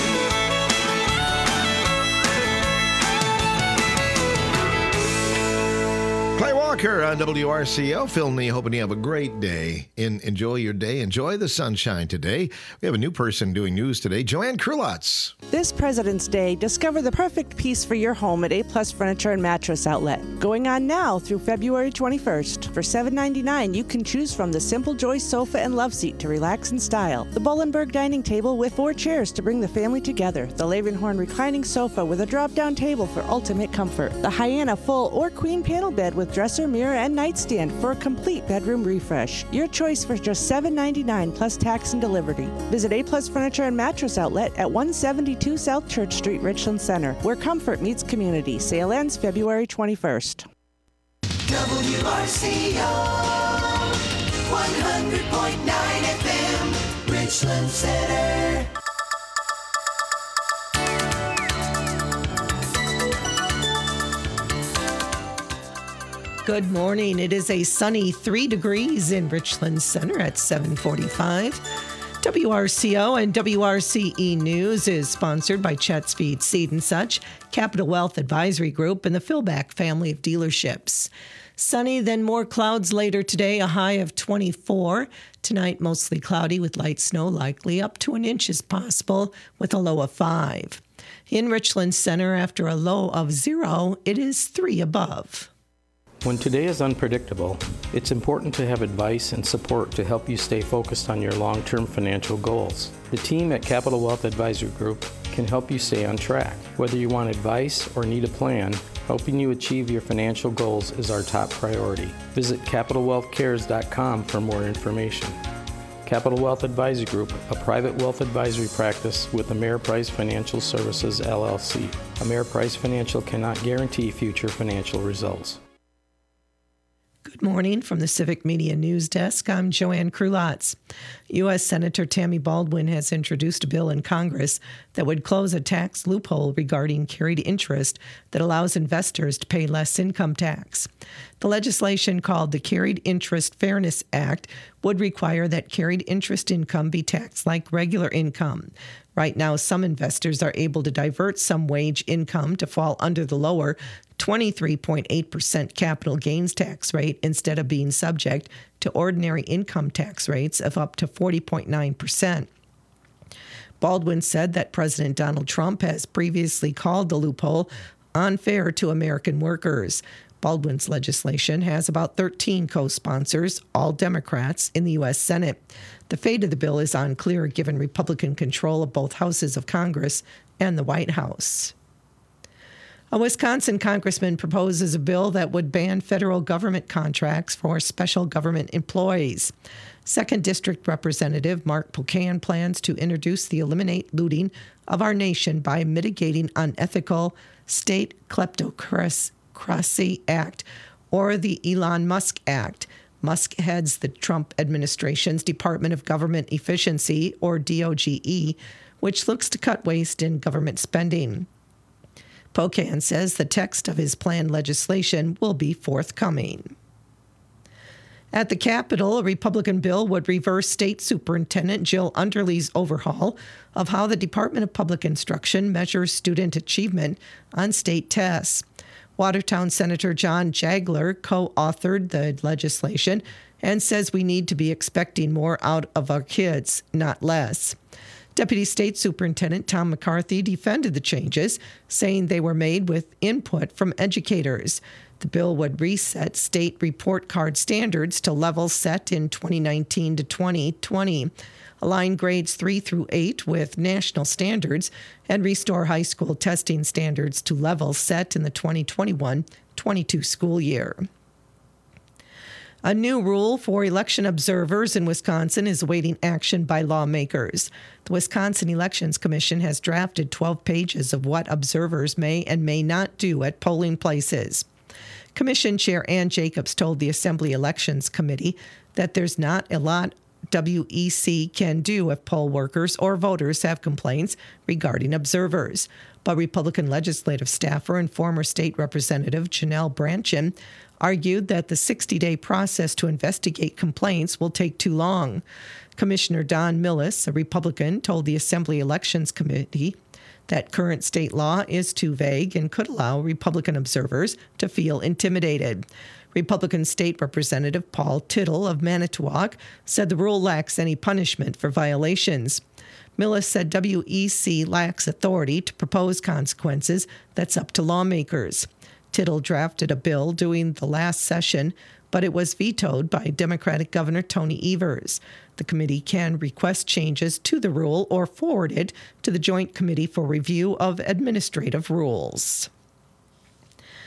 Clay Walker on WRCO. Phil and Lee, hoping you have a great day. Enjoy your day. Enjoy the sunshine today. We have a new person doing news today, Joanne Krulotz. This President's Day, discover the perfect piece for your home at A-Plus Furniture and Mattress Outlet. Going on now through February 21st. For $7.99, you can choose from the Simple Joy sofa and love seat to relax in style, the Bullenberg dining table with 4 chairs to bring the family together, the Levenhorn reclining sofa with a drop-down table for ultimate comfort, the Hyena full or queen panel bed with dresser, mirror, and nightstand for a complete bedroom refresh. Your choice for just $7.99 plus tax and delivery. Visit A Plus Furniture and Mattress Outlet at 172 South Church Street, Richland Center, where comfort meets community. Sale ends February 21st. WRCO 100.9 FM, Richland Center. Good morning. It is a sunny 3 degrees in Richland Center at 7:45. WRCO and WRCE News is sponsored by Chet's Feed Seed and Such, Capital Wealth Advisory Group, and the Philback family of dealerships. Sunny, then more clouds later today, a high of 24. Tonight, mostly cloudy with light snow likely, up to an inch is possible with a low of 5. In Richland Center, after a low of 0, it is 3 above. When today is unpredictable, it's important to have advice and support to help you stay focused on your long-term financial goals. The team at Capital Wealth Advisory Group can help you stay on track. Whether you want advice or need a plan, helping you achieve your financial goals is our top priority. Visit CapitalWealthCares.com for more information. Capital Wealth Advisory Group, a private wealth advisory practice with Ameriprise Financial Services, LLC. Ameriprise Financial cannot guarantee future financial results. Good morning from the Civic Media News Desk. I'm Joanne Krulotz. U.S. Senator Tammy Baldwin has introduced a bill in Congress that would close a tax loophole regarding carried interest that allows investors to pay less income tax. The legislation, called the Carried Interest Fairness Act, would require that carried interest income be taxed like regular income. Right now, some investors are able to divert some wage income to fall under the lower 23.8% capital gains tax rate instead of being subject to ordinary income tax rates of up to 40.9%. Baldwin said that President Donald Trump has previously called the loophole unfair to American workers. Baldwin's legislation has about 13 co-sponsors, all Democrats, in the U.S. Senate. The fate of the bill is unclear given Republican control of both houses of Congress and the White House. A Wisconsin congressman proposes a bill that would ban federal government contracts for special government employees. 2nd District Representative Mark Pocan plans to introduce the Eliminate Looting of Our Nation by Mitigating Unethical State Kleptocracy Act, or the Elon Musk Act. Musk heads the Trump administration's Department of Government Efficiency, or DOGE, which looks to cut waste in government spending. Pocan says the text of his planned legislation will be forthcoming. At the Capitol, a Republican bill would reverse State Superintendent Jill Underly's overhaul of how the Department of Public Instruction measures student achievement on state tests. Watertown Senator John Jagler co-authored the legislation and says we need to be expecting more out of our kids, not less. Deputy State Superintendent Tom McCarthy defended the changes, saying they were made with input from educators. The bill would reset state report card standards to levels set in 2019 to 2020, align grades 3 through 8 with national standards, and restore high school testing standards to levels set in the 2021-22 school year. A new rule for election observers in Wisconsin is awaiting action by lawmakers. The Wisconsin Elections Commission has drafted 12 pages of what observers may and may not do at polling places. Commission Chair Ann Jacobs told the Assembly Elections Committee that there's not a lot WEC can do if poll workers or voters have complaints regarding observers. But Republican legislative staffer and former state representative Janelle Brandtjen argued that the 60-day process to investigate complaints will take too long. Commissioner Don Millis, a Republican, told the Assembly Elections Committee that current state law is too vague and could allow Republican observers to feel intimidated. Republican State Representative Paul Tittle of Manitowoc said the rule lacks any punishment for violations. Millis said WEC lacks authority to propose consequences that's up to lawmakers. Tittle drafted a bill during the last session, but it was vetoed by Democratic Governor Tony Evers. The committee can request changes to the rule or forward it to the Joint Committee for Review of Administrative Rules.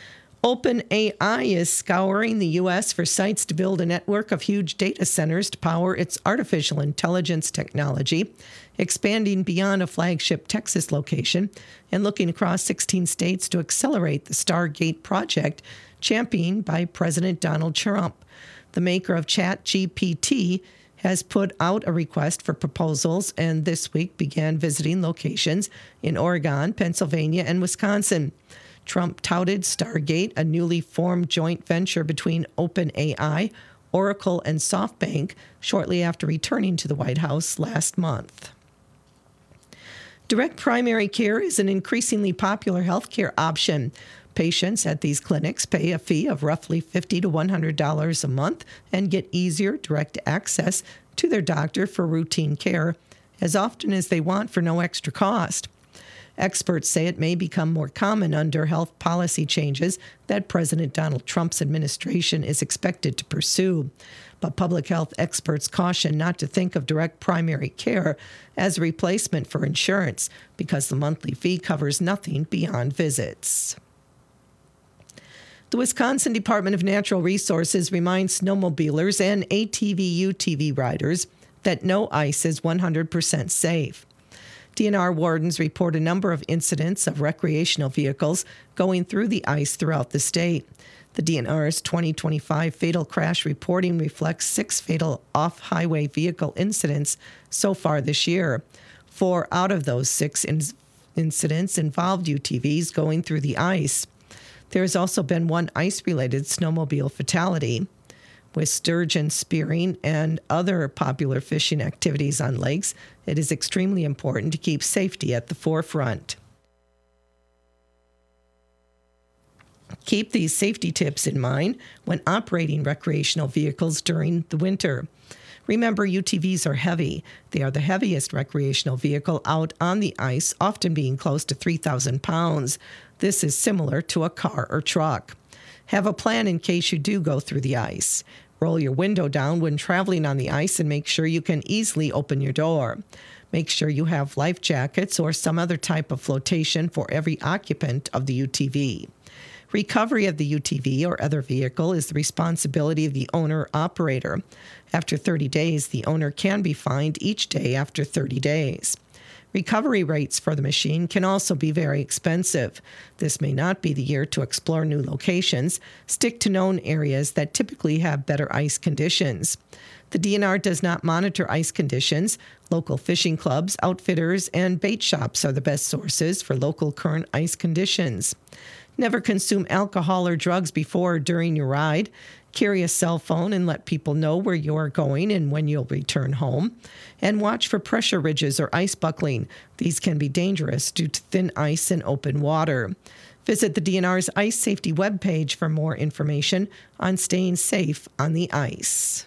OpenAI is scouring the U.S. for sites to build a network of huge data centers to power its artificial intelligence technology, expanding beyond a flagship Texas location and looking across 16 states to accelerate the Stargate project championed by President Donald Trump. The maker of ChatGPT has put out a request for proposals and this week began visiting locations in Oregon, Pennsylvania, and Wisconsin. Trump touted Stargate, a newly formed joint venture between OpenAI, Oracle, and SoftBank, shortly after returning to the White House last month. Direct primary care is an increasingly popular healthcare option. Patients at these clinics pay a fee of roughly $50 to $100 a month and get easier direct access to their doctor for routine care as often as they want for no extra cost. Experts say it may become more common under health policy changes that President Donald Trump's administration is expected to pursue. But public health experts caution not to think of direct primary care as a replacement for insurance because the monthly fee covers nothing beyond visits. The Wisconsin Department of Natural Resources reminds snowmobilers and ATV/UTV riders that no ice is 100% safe. DNR wardens report a number of incidents of recreational vehicles going through the ice throughout the state. The DNR's 2025 fatal crash reporting reflects 6 fatal off-highway vehicle incidents so far this year. 4 out of those 6 incidents involved UTVs going through the ice. There has also been 1 ice-related snowmobile fatality. With sturgeon spearing and other popular fishing activities on lakes, it is extremely important to keep safety at the forefront. Keep these safety tips in mind when operating recreational vehicles during the winter. Remember, UTVs are heavy. They are the heaviest recreational vehicle out on the ice, often being close to 3,000 pounds. This is similar to a car or truck. Have a plan in case you do go through the ice. Roll your window down when traveling on the ice and make sure you can easily open your door. Make sure you have life jackets or some other type of flotation for every occupant of the UTV. Recovery of the UTV or other vehicle is the responsibility of the owner-operator. After 30 days, the owner can be fined each day after 30 days. Recovery rates for the machine can also be very expensive. This may not be the year to explore new locations. Stick to known areas that typically have better ice conditions. The DNR does not monitor ice conditions. Local fishing clubs, outfitters, and bait shops are the best sources for local current ice conditions. Never consume alcohol or drugs before or during your ride. Carry a cell phone and let people know where you are going and when you'll return home. And watch for pressure ridges or ice buckling. These can be dangerous due to thin ice and open water. Visit the DNR's ice safety webpage for more information on staying safe on the ice.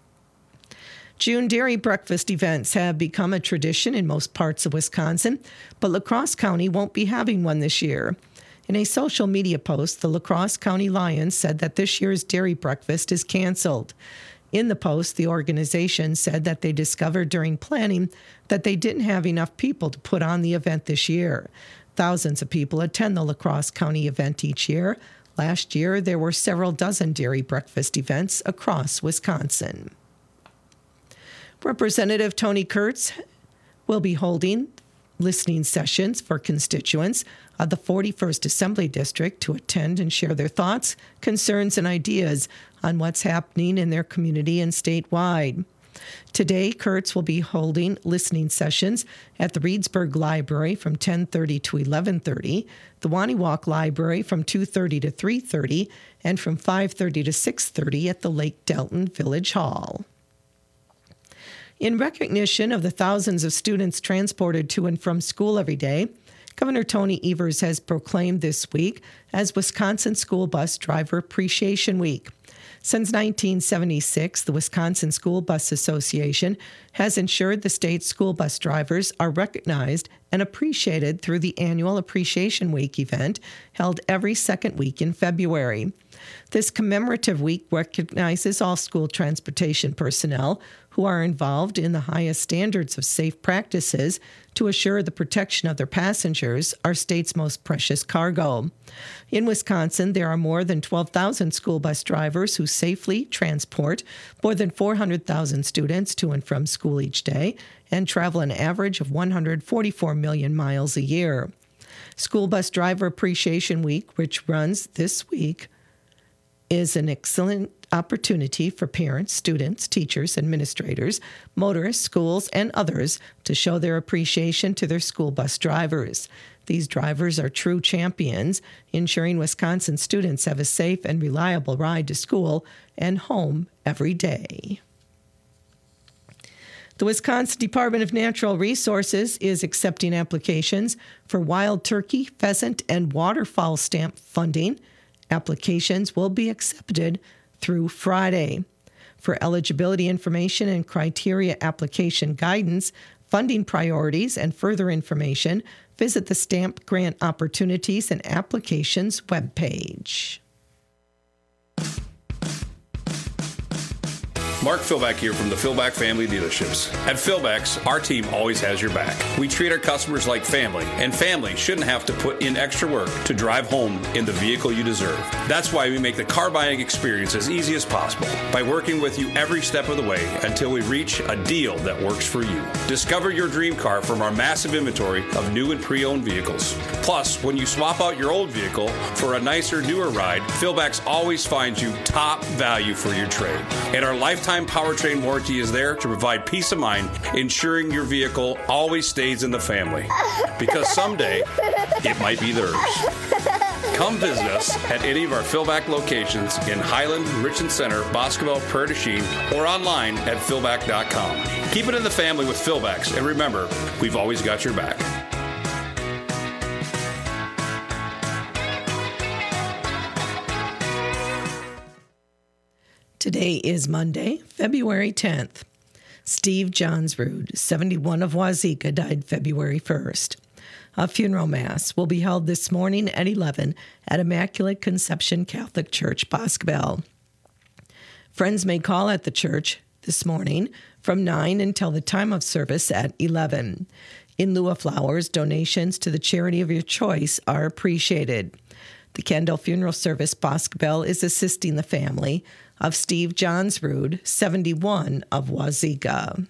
June dairy breakfast events have become a tradition in most parts of Wisconsin, but La Crosse County won't be having one this year. In a social media post, the La Crosse County Lions said that this year's dairy breakfast is canceled. In the post, the organization said that they discovered during planning that they didn't have enough people to put on the event this year. Thousands of people attend the La Crosse County event each year. Last year, there were several dozen dairy breakfast events across Wisconsin. Representative Tony Kurtz will be holding listening sessions for constituents of the 41st Assembly District to attend and share their thoughts, concerns, and ideas on what's happening in their community and statewide. Today, Kurtz will be holding listening sessions at the Reedsburg Library from 10:30 to 11:30, the Waniwak Library from 2:30 to 3:30, and from 5:30 to 6:30 at the Lake Delton Village Hall. In recognition of the thousands of students transported to and from school every day, Governor Tony Evers has proclaimed this week as Wisconsin School Bus Driver Appreciation Week. Since 1976, the Wisconsin School Bus Association has ensured the state's school bus drivers are recognized and appreciated through the annual Appreciation Week event held every second week in February. This commemorative week recognizes all school transportation personnel who are involved in the highest standards of safe practices to assure the protection of their passengers, our state's most precious cargo. In Wisconsin, there are more than 12,000 school bus drivers who safely transport more than 400,000 students to and from school each day and travel an average of 144 million miles a year. School Bus Driver Appreciation Week, which runs this week, is an excellent opportunity for parents, students, teachers, administrators, motorists, schools, and others to show their appreciation to their school bus drivers. These drivers are true champions, ensuring Wisconsin students have a safe and reliable ride to school and home every day. The Wisconsin Department of Natural Resources is accepting applications for wild turkey, pheasant, and waterfowl stamp funding. Applications will be accepted through Friday. For eligibility information and criteria application guidance, funding priorities, and further information, visit the Stamp Grant Opportunities and Applications webpage. Mark Philback here from the Philback Family Dealerships. At Philback's, our team always has your back. We treat our customers like family, and family shouldn't have to put in extra work to drive home in the vehicle you deserve. That's why we make the car buying experience as easy as possible by working with you every step of the way until we reach a deal that works for you. Discover your dream car from our massive inventory of new and pre-owned vehicles. Plus, when you swap out your old vehicle for a nicer, newer ride, Philback's always finds you top value for your trade. And our lifetime powertrain warranty is there to provide peace of mind, ensuring your vehicle always stays in the family. Because someday, it might be theirs. Come visit us at any of our Philback locations in Highland, Richland Center, Boscobel, Prairie du Chien, or online at philback.com. Keep it in the family with Philbacks, and remember, we've always got your back. Today is Monday, February 10th. Steve Johnsrud, 71 of Wazeeka, died February 1st. A funeral mass will be held this morning at 11 at Immaculate Conception Catholic Church, Boscobel. Friends may call at the church this morning from 9 until the time of service at 11. In lieu of flowers, donations to the charity of your choice are appreciated. The Kendall Funeral Service Boscobel is assisting the family of Steve Johnsrud, 71 of Wazeeka.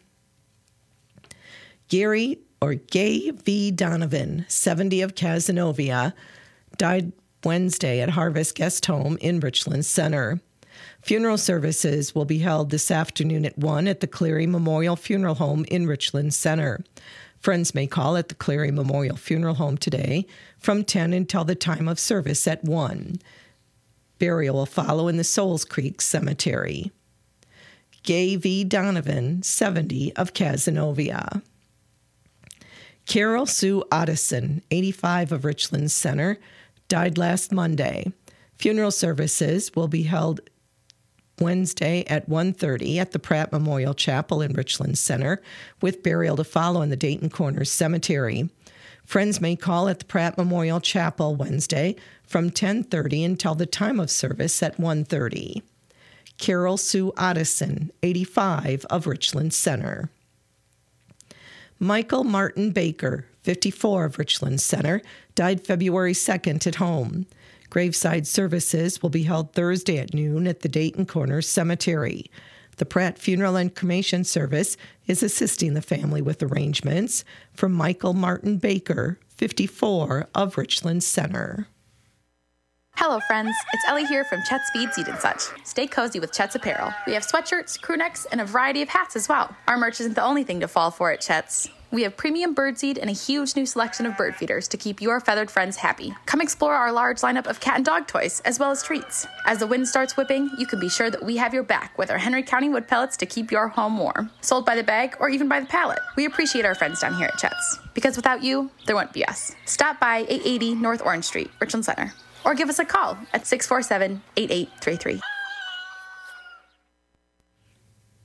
Gay V. Donovan, 70 of Cazenovia, died Wednesday at Harvest Guest Home in Richland Center. Funeral services will be held this afternoon at 1 at the Cleary Memorial Funeral Home in Richland Center. Friends may call at the Cleary Memorial Funeral Home today from 10 until the time of service at 1. Burial will follow in the Souls Creek Cemetery. Gay V. Donovan, 70 of Cazenovia. Carol Sue Otteson, 85 of Richland Center, died last Monday. Funeral services will be held Wednesday at 1:30 at the Pratt Memorial Chapel in Richland Center, with burial to follow in the Dayton Corners Cemetery. Friends may call at the Pratt Memorial Chapel Wednesday from 10:30 until the time of service at 1:30. Carol Sue Otteson, 85 of Richland Center. Michael Martin Baker, 54 of Richland Center, died February 2nd at home. Graveside services will be held Thursday at noon at the Dayton Corners Cemetery. The Pratt Funeral and Cremation Service is assisting the family with arrangements for Michael Martin Baker, 54 of Richland Center. Hello, friends. It's Ellie here from Chet's Feed Seed and Such. Stay cozy with Chet's Apparel. We have sweatshirts, crew necks, and a variety of hats as well. Our merch isn't the only thing to fall for at Chet's. We have premium birdseed and a huge new selection of bird feeders to keep your feathered friends happy. Come explore our large lineup of cat and dog toys, as well as treats. As the wind starts whipping, you can be sure that we have your back with our Henry County wood pellets to keep your home warm. Sold by the bag or even by the pallet. We appreciate our friends down here at Chet's, because without you, there wouldn't be us. Stop by 880 North Orange Street, Richland Center, or give us a call at 647-8833.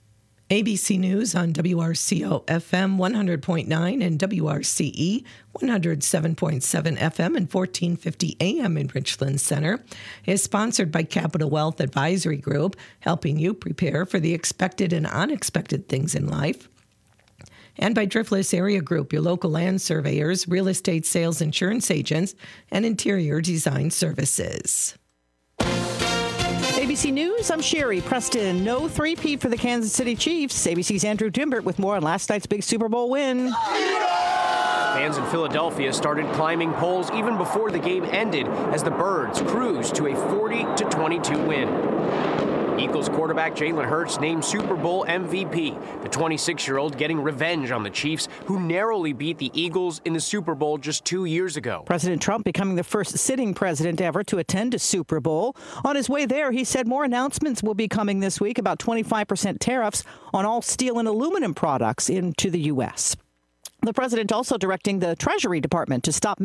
ABC News on WRCO FM 100.9 and WRCE 107.7 FM and 1450 AM in Richland Center is sponsored by Capital Wealth Advisory Group, helping you prepare for the expected and unexpected things in life. And by Driftless Area Group, your local land surveyors, real estate sales insurance agents, and interior design services. ABC News, I'm Sherry Preston. No three-peat for the Kansas City Chiefs. ABC's Andrew Dimbert with more on last night's big Super Bowl win. Fans in Philadelphia started climbing poles even before the game ended as the Birds cruised to a 40-22 win. Eagles quarterback Jalen Hurts named Super Bowl MVP. The 26-year-old getting revenge on the Chiefs, who narrowly beat the Eagles in the Super Bowl just 2 years ago. President Trump becoming the first sitting president ever to attend a Super Bowl. On his way there, he said more announcements will be coming this week about 25% tariffs on all steel and aluminum products into the U.S. The president also directing the Treasury Department to stop